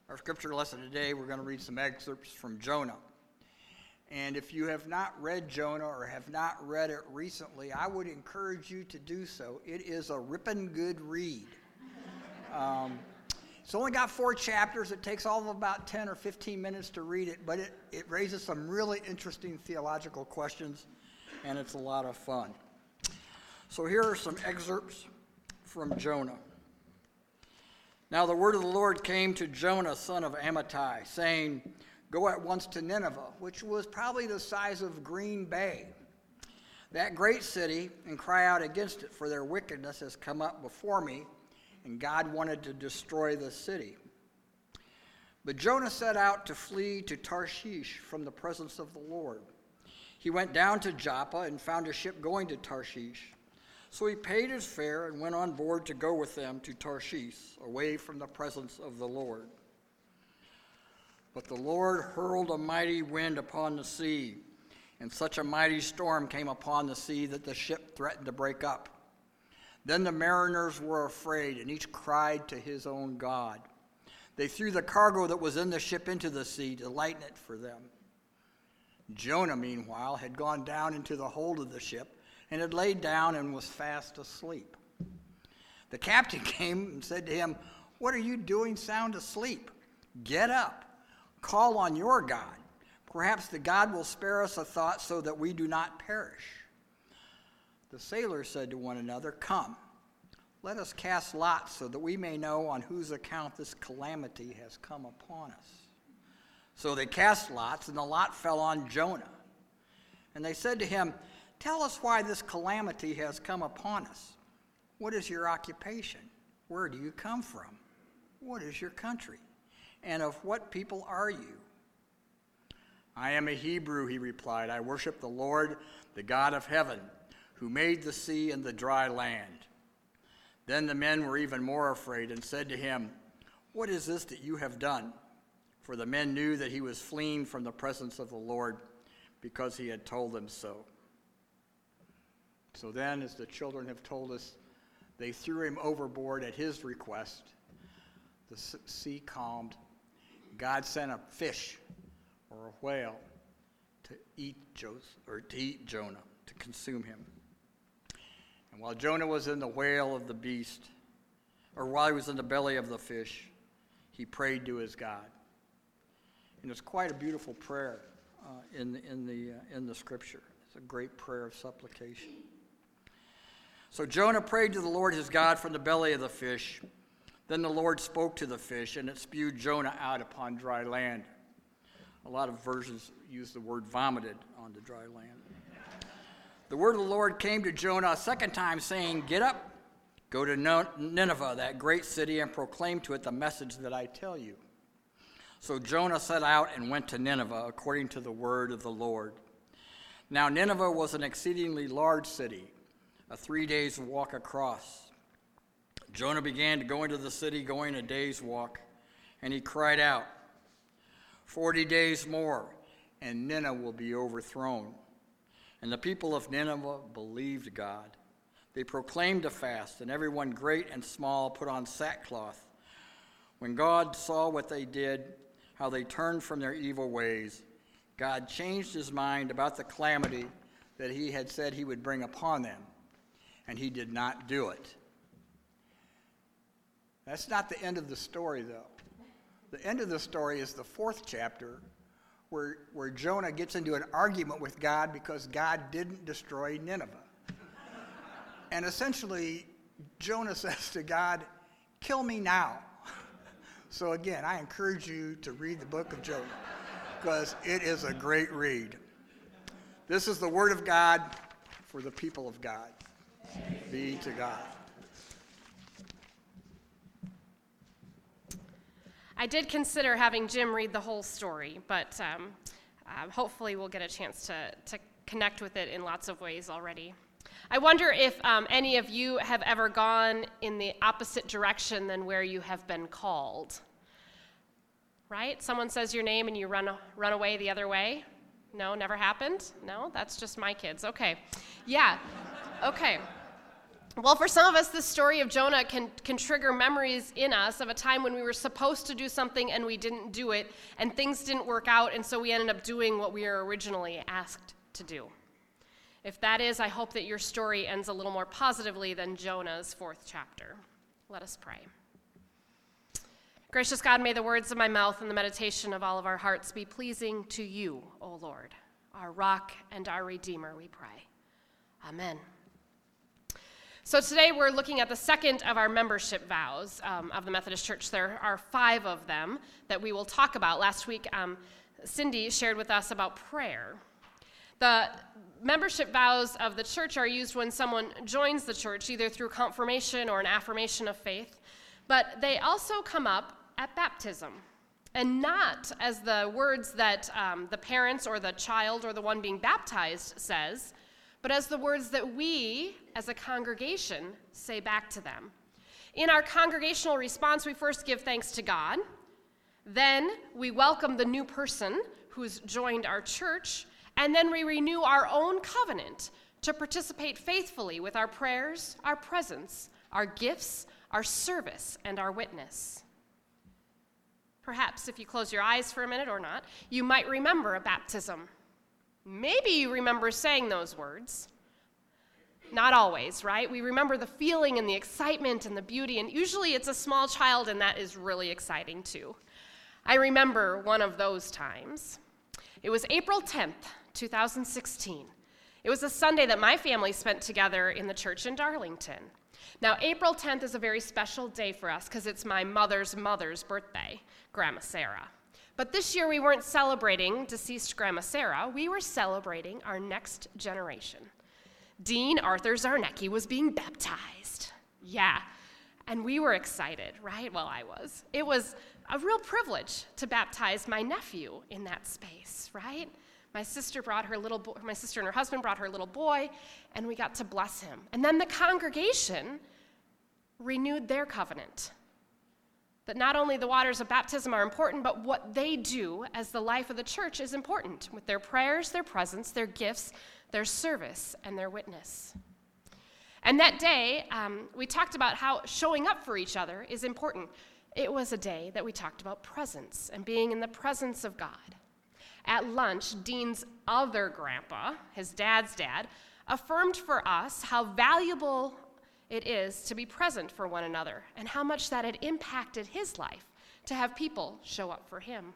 Our scripture lesson today, we're going to read some excerpts from Jonah. And if you have not read Jonah or have not read it recently, I would encourage you to do so. It is a ripping good read. It's only got 4 chapters. It takes all of about 10 or 15 minutes to read it, but it raises some really interesting theological questions, and it's a lot of fun. So here are some excerpts from Jonah. Now the word of the Lord came to Jonah, son of Amittai, saying, "Go at once to Nineveh," which was probably the size of Green Bay, "that great city, and cry out against it, for their wickedness has come up before me," and God wanted to destroy the city. But Jonah set out to flee to Tarshish from the presence of the Lord. He went down to Joppa and found a ship going to Tarshish. So he paid his fare and went on board to go with them to Tarshish, away from the presence of the Lord. But the Lord hurled a mighty wind upon the sea, and such a mighty storm came upon the sea that the ship threatened to break up. Then the mariners were afraid, and each cried to his own God. They threw the cargo that was in the ship into the sea to lighten it for them. Jonah, meanwhile, had gone down into the hold of the ship and had laid down and was fast asleep. The captain came and said to him, "What are you doing sound asleep? Get up, call on your God. Perhaps the God will spare us a thought so that we do not perish." The sailors said to one another, "Come, let us cast lots so that we may know on whose account this calamity has come upon us." So they cast lots, and the lot fell on Jonah. And they said to him, "Tell us why this calamity has come upon us. What is your occupation? Where do you come from? What is your country? And of what people are you?" "I am a Hebrew," he replied. "I worship the Lord, the God of heaven, who made the sea and the dry land." Then the men were even more afraid and said to him, "What is this that you have done?" For the men knew that he was fleeing from the presence of the Lord, because he had told them so. So then, as the children have told us, they threw him overboard at his request. The sea calmed. God sent a fish or a whale to eat Jonah, to consume him. And while Jonah was in the whale of the beast, or while he was in the belly of the fish, he prayed to his God. And it's quite a beautiful prayer in the scripture. It's a great prayer of supplication. So Jonah prayed to the Lord his God from the belly of the fish. Then the Lord spoke to the fish, and it spewed Jonah out upon dry land. A lot of versions use the word vomited on the dry land. The word of the Lord came to Jonah a second time, saying, "Get up, go to Nineveh, that great city, and proclaim to it the message that I tell you." So Jonah set out and went to Nineveh, according to the word of the Lord. Now Nineveh was an exceedingly large city, a 3 days' walk across. Jonah began to go into the city, going a day's walk, and he cried out, 40 days more, and Nineveh will be overthrown." And the people of Nineveh believed God. They proclaimed a fast, and everyone great and small put on sackcloth. When God saw what they did, how they turned from their evil ways, God changed his mind about the calamity that he had said he would bring upon them, and he did not do it. That's not the end of the story, though. The end of the story is the 4th chapter, where Jonah gets into an argument with God because God didn't destroy Nineveh. And essentially, Jonah says to God, "Kill me now." So again, I encourage you to read the book of Jonah, because it is a great read. This is the word of God for the people of God. Be to God. I did consider having Jim read the whole story, but hopefully we'll get a chance to connect with it in lots of ways already. I wonder if any of you have ever gone in the opposite direction than where you have been called. Right? Someone says your name and you run away the other way? No, never happened? No, that's just my kids. Okay. Yeah. Okay. Well, for some of us, this story of Jonah can trigger memories in us of a time when we were supposed to do something and we didn't do it, and things didn't work out, and so we ended up doing what we were originally asked to do. If that is, I hope that your story ends a little more positively than Jonah's 4th chapter. Let us pray. Gracious God, may the words of my mouth and the meditation of all of our hearts be pleasing to you, O Lord, our rock and our redeemer, we pray. Amen. So today we're looking at the second of our membership vows of the Methodist Church. There are 5 of them that we will talk about. Last week, Cindy shared with us about prayer. The membership vows of the church are used when someone joins the church, either through confirmation or an affirmation of faith, but they also come up at baptism, and not as the words that the parents or the child or the one being baptized says, but as the words that we, as a congregation, say back to them. In our congregational response, we first give thanks to God. Then we welcome the new person who's joined our church, and then we renew our own covenant to participate faithfully with our prayers, our presence, our gifts, our service, and our witness. Perhaps if you close your eyes for a minute or not, you might remember a baptism. Maybe you remember saying those words. Not always, right? We remember the feeling and the excitement and the beauty, and usually it's a small child, and that is really exciting too. I remember one of those times. It was April 10th, 2016. It was a Sunday that my family spent together in the church in Darlington. Now, April 10th is a very special day for us because it's my mother's birthday, Grandma Sarah. But this year we weren't celebrating deceased Grandma Sarah, we were celebrating our next generation. Dean Arthur Zarnecki was being baptized. Yeah, and we were excited, right? Well, I was. It was a real privilege to baptize my nephew in that space, right? My sister and her husband brought her little boy, and we got to bless him. And then the congregation renewed their covenant. That not only the waters of baptism are important, but what they do as the life of the church is important, with their prayers, their presence, their gifts, their service, and their witness. And that day, we talked about how showing up for each other is important. It was a day that we talked about presence and being in the presence of God. At lunch, Dean's other grandpa, his dad's dad, affirmed for us how valuable it is to be present for one another and how much that had impacted his life to have people show up for him.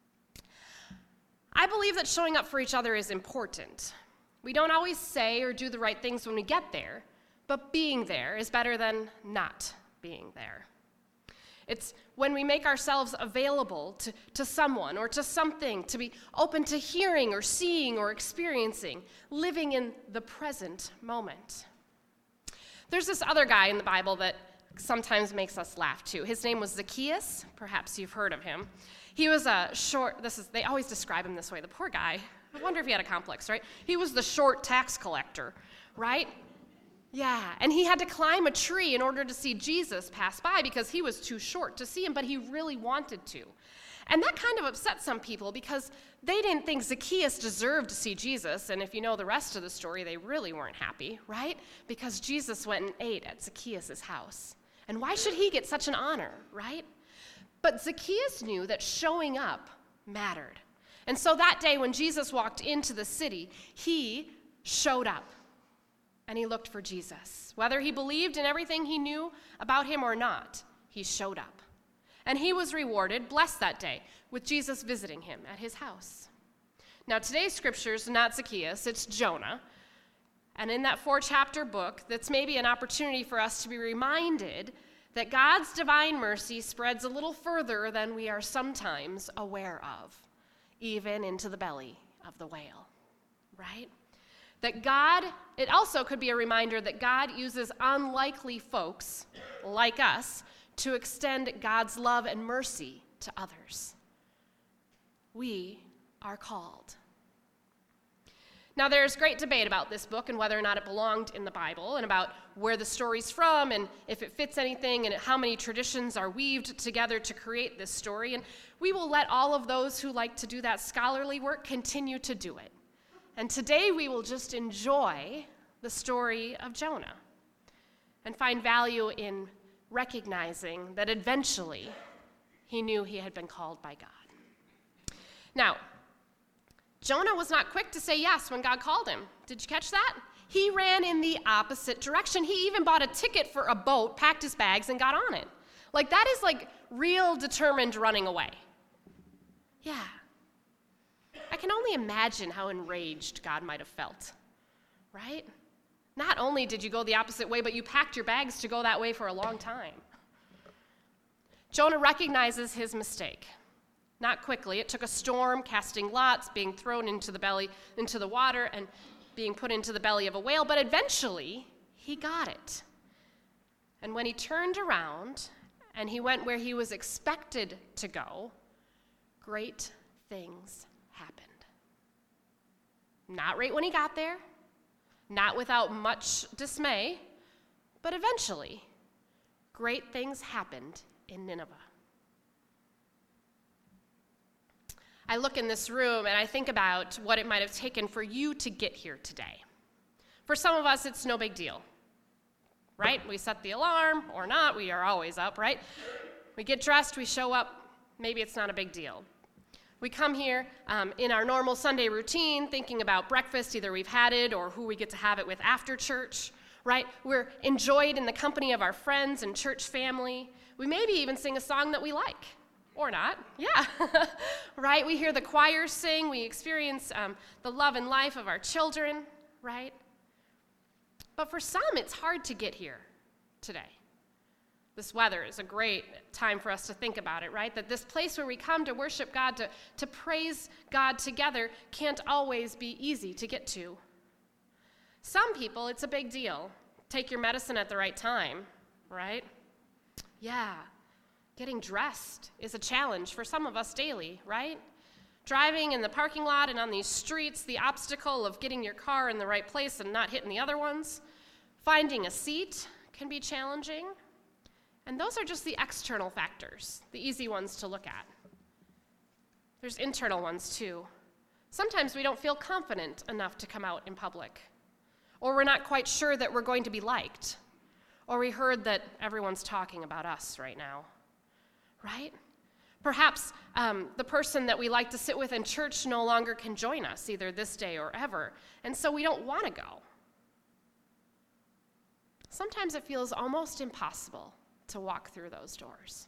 I believe that showing up for each other is important. We don't always say or do the right things when we get there, but being there is better than not being there. It's when we make ourselves available to someone or to something, to be open to hearing or seeing or experiencing, living in the present moment. There's this other guy in the Bible that sometimes makes us laugh too. His name was Zacchaeus. Perhaps you've heard of him. He was they always describe him this way, the poor guy. I wonder if he had a complex, right? He was the short tax collector, right? Yeah, and he had to climb a tree in order to see Jesus pass by because he was too short to see him, but he really wanted to. And that kind of upset some people because they didn't think Zacchaeus deserved to see Jesus, and if you know the rest of the story, they really weren't happy, right? Because Jesus went and ate at Zacchaeus' house. And why should he get such an honor, right? But Zacchaeus knew that showing up mattered. And so that day when Jesus walked into the city, he showed up. And he looked for Jesus. Whether he believed in everything he knew about him or not, he showed up. And he was rewarded, blessed that day, with Jesus visiting him at his house. Now, today's scripture's not Zacchaeus, it's Jonah. And in that 4-chapter book, that's maybe an opportunity for us to be reminded that God's divine mercy spreads a little further than we are sometimes aware of, even into the belly of the whale, right? It also could be a reminder that God uses unlikely folks like us to extend God's love and mercy to others. We are called. Now, there's great debate about this book and whether or not it belonged in the Bible, and about where the story's from, and if it fits anything, and how many traditions are weaved together to create this story. And we will let all of those who like to do that scholarly work continue to do it. And today we will just enjoy the story of Jonah. and find value in recognizing that eventually he knew he had been called by God. Now, Jonah was not quick to say yes when God called him. Did you catch that? He ran in the opposite direction. He even bought a ticket for a boat, packed his bags, and got on it. Like, that is like real determined running away. Yeah. I can only imagine how enraged God might have felt, right? Not only did you go the opposite way, but you packed your bags to go that way for a long time. Jonah recognizes his mistake. Not quickly. It took a storm, casting lots, being thrown into the water, and being put into the belly of a whale, but eventually he got it. And when he turned around and he went where he was expected to go, great things happened. Not right when he got there, not without much dismay, but eventually, great things happened in Nineveh. I look in this room and I think about what it might have taken for you to get here today. For some of us, it's no big deal, right? We set the alarm or not, we are always up, right? We get dressed, we show up, maybe it's not a big deal. We come here in our normal Sunday routine, thinking about breakfast, either we've had it or who we get to have it with after church, right? We're enjoyed in the company of our friends and church family. We maybe even sing a song that we like, or not, yeah, right? We hear the choir sing, we experience the love and life of our children, right? But for some, it's hard to get here today. This weather is a great time for us to think about it, right? That this place where we come to worship God, to praise God together, can't always be easy to get to. Some people, it's a big deal. Take your medicine at the right time, right? Yeah. Getting dressed is a challenge for some of us daily, right? Driving in the parking lot and on these streets, the obstacle of getting your car in the right place and not hitting the other ones. Finding a seat can be challenging. And those are just the external factors, the easy ones to look at. There's internal ones too. Sometimes we don't feel confident enough to come out in public. Or we're not quite sure that we're going to be liked. Or we heard that everyone's talking about us right now. Right? Perhaps the person that we like to sit with in church no longer can join us, either this day or ever, and so we don't want to go. Sometimes it feels almost impossible to walk through those doors.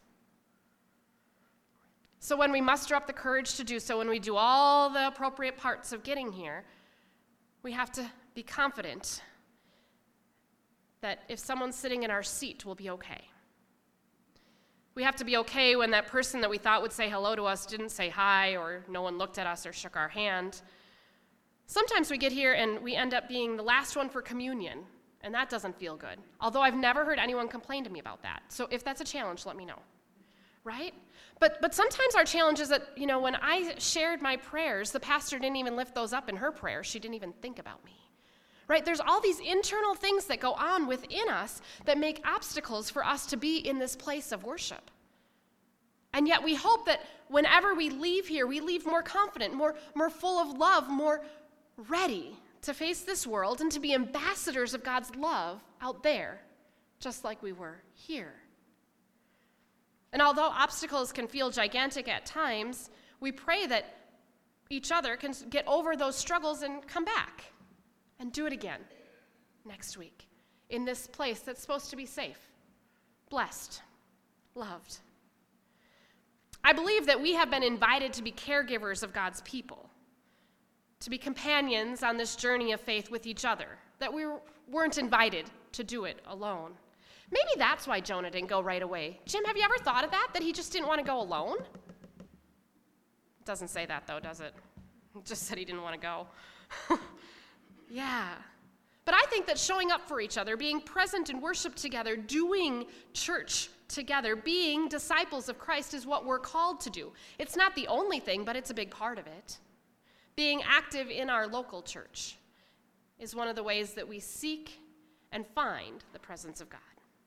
So when we muster up the courage to do so, when we do all the appropriate parts of getting here, we have to be confident that if someone's sitting in our seat, we'll be okay. We have to be okay when that person that we thought would say hello to us didn't say hi, or no one looked at us or shook our hand. Sometimes we get here and we end up being the last one for communion, and that doesn't feel good. Although I've never heard anyone complain to me about that. So if that's a challenge, let me know. Right? But sometimes our challenge is that, when I shared my prayers, the pastor didn't even lift those up in her prayer. She didn't even think about me. Right? There's all these internal things that go on within us that make obstacles for us to be in this place of worship. And yet we hope that whenever we leave here, we leave more confident, more full of love, more ready to face this world and to be ambassadors of God's love out there, just like we were here. And although obstacles can feel gigantic at times, we pray that each other can get over those struggles and come back and do it again next week in this place that's supposed to be safe, blessed, loved. I believe that we have been invited to be caregivers of God's people, to be companions on this journey of faith with each other, that we weren't invited to do it alone. Maybe that's why Jonah didn't go right away. Jim, have you ever thought of that he just didn't want to go alone? It doesn't say that, though, does it? It just said he didn't want to go. Yeah. But I think that showing up for each other, being present in worship together, doing church together, being disciples of Christ is what we're called to do. It's not the only thing, but it's a big part of it. Being active in our local church is one of the ways that we seek and find the presence of God.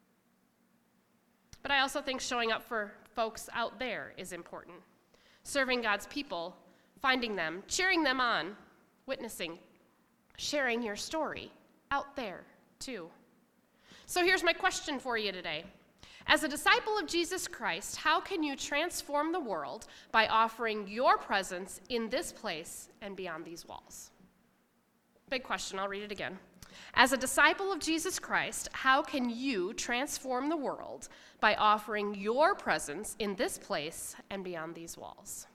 But I also think showing up for folks out there is important. Serving God's people, finding them, cheering them on, witnessing, sharing your story out there too. So here's my question for you today. As a disciple of Jesus Christ, how can you transform the world by offering your presence in this place and beyond these walls? Big question, I'll read it again. As a disciple of Jesus Christ, how can you transform the world by offering your presence in this place and beyond these walls?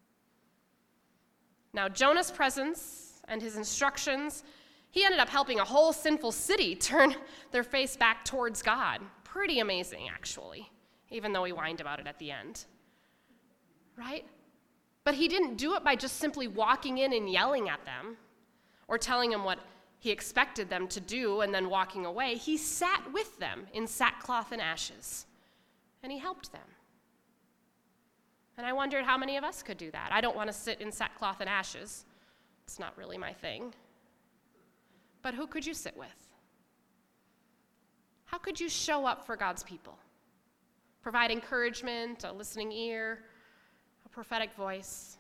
Now, Jonah's presence and his instructions, he ended up helping a whole sinful city turn their face back towards God. Pretty amazing, actually, even though he whined about it at the end. Right? But he didn't do it by just simply walking in and yelling at them or telling them what he expected them to do and then walking away. He sat with them in sackcloth and ashes, and he helped them. And I wondered how many of us could do that. I don't want to sit in sackcloth and ashes. It's not really my thing. But who could you sit with? How could you show up for God's people? Provide encouragement, a listening ear, a prophetic voice.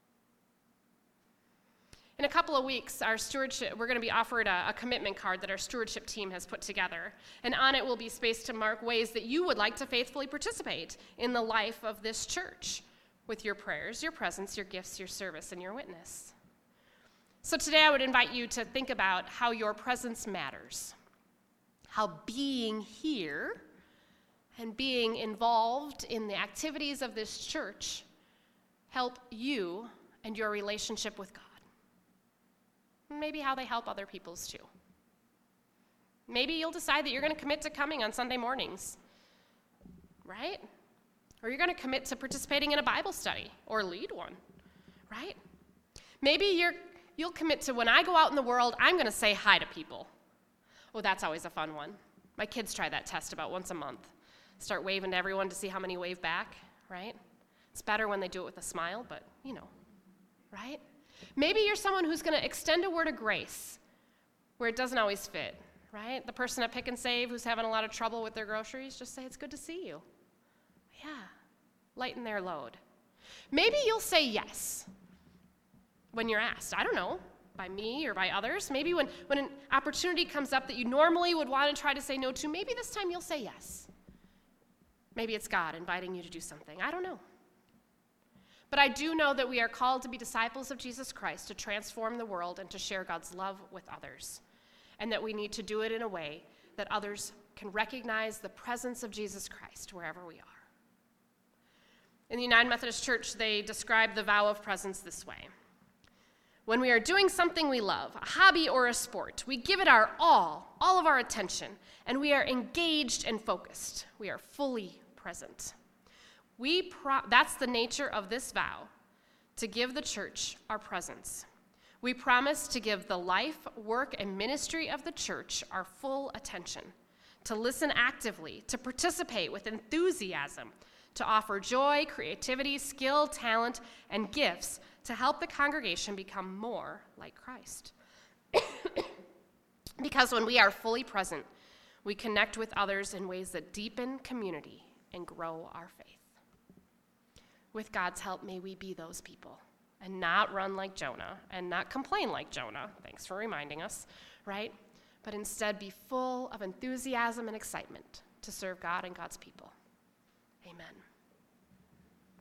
In a couple of weeks, we're going to be offered a commitment card that our stewardship team has put together. And on it will be space to mark ways that you would like to faithfully participate in the life of this church with your prayers, your presence, your gifts, your service, and your witness. So today I would invite you to think about how your presence matters, how being here and being involved in the activities of this church help you and your relationship with God. Maybe how they help other people's too. Maybe you'll decide that you're going to commit to coming on Sunday mornings, right? Or you're going to commit to participating in a Bible study or lead one, right? Maybe you'll commit to, when I go out in the world, I'm going to say hi to people. Oh, that's always a fun one. My kids try that test about once a month. Start waving to everyone to see how many wave back, right? It's better when they do it with a smile, but right? Maybe you're someone who's going to extend a word of grace where it doesn't always fit, right? The person at Pick and Save who's having a lot of trouble with their groceries, just say, it's good to see you. Yeah, lighten their load. Maybe you'll say yes when you're asked. I don't know, by me or by others. Maybe when an opportunity comes up that you normally would want to try to say no to, maybe this time you'll say yes. Maybe it's God inviting you to do something. I don't know. But I do know that we are called to be disciples of Jesus Christ, to transform the world and to share God's love with others, and that we need to do it in a way that others can recognize the presence of Jesus Christ wherever we are. In the United Methodist Church, they describe the vow of presence this way. When we are doing something we love, a hobby or a sport, we give it our all of our attention, and we are engaged and focused. We are fully present. That's the nature of this vow, to give the church our presence. We promise to give the life, work, and ministry of the church our full attention, to listen actively, to participate with enthusiasm, to offer joy, creativity, skill, talent, and gifts to help the congregation become more like Christ. Because when we are fully present, we connect with others in ways that deepen community and grow our faith. With God's help, may we be those people and not run like Jonah and not complain like Jonah. Thanks for reminding us, right? But instead be full of enthusiasm and excitement to serve God and God's people. Amen.